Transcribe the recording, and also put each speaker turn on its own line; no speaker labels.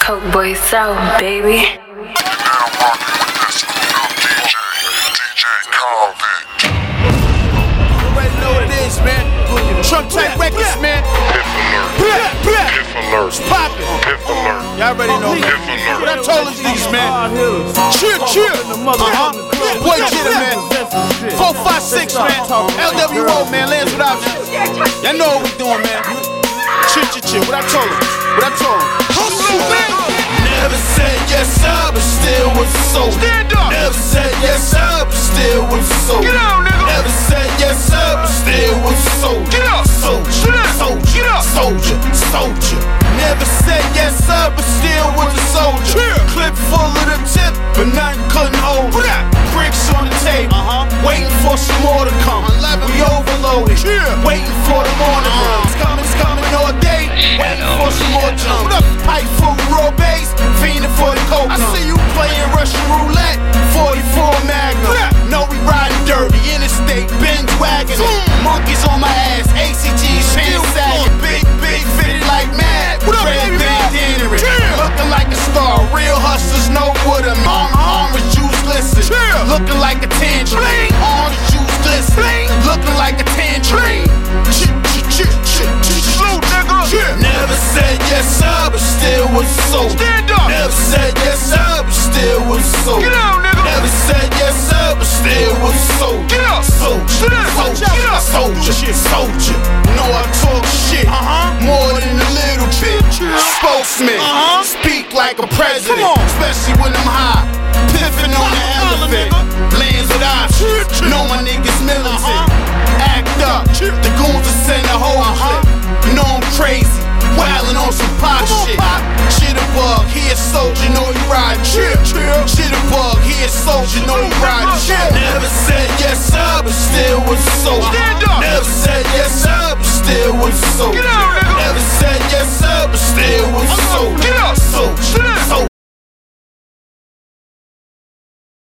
Coke boy sound, baby.
Now rockin' with that screwed up DJ Convict.
You already know what it is, man. Trump type records, man.
Piff alert. Piff alert.
It's poppin'.
Piff alert.
Y'all already know, man.
Piff alert.
What I told us these, man. Cheer. Boy, Jitter, man. 456, man. LWO, man. Lands without you. Y'all know what we doing, man. Cheer. What I told him. Hustle, man. Never said yes, sir, but still was so. Stand up. Never said yes, sir, but still was so. Get out, nigga. Never said yes, sir, but still was so. Get up. Soldier. Never said yes, sir, but still was a soldier. Clip full of the tip, but nothing couldn't hold it. Bricks on the table, waiting for some more to come. We overloaded, waiting for the morning. It's coming all day, waiting for some more jump. Pipe full of raw bass, fiending for the coke. I see you playing Russian roulette, 44 Magnum. No, we riding dirty, interstate, Benz wagon. Monkeys on my ass, ACG's pants sagging. Big fitted like mad, red bandana. Looking like a star, real hustlers know what I mean. Orange juice glisten, looking like a tangerine. Orange juice glisten, looking like a tangerine. Never said yes, sir, but still was so. Stand up. Never said yes, sir, but still was so. Get out, nigga. Never said yes, sir, but still was so. Get up. Soldier. Know I talk shit, more than a little bit. Spokesman, speak like a president, especially when I'm high. Piffin' on the elephant, lands with options. Know my niggas militant. Act up, the goons will send a whole clip. You know I'm crazy, wildin' on some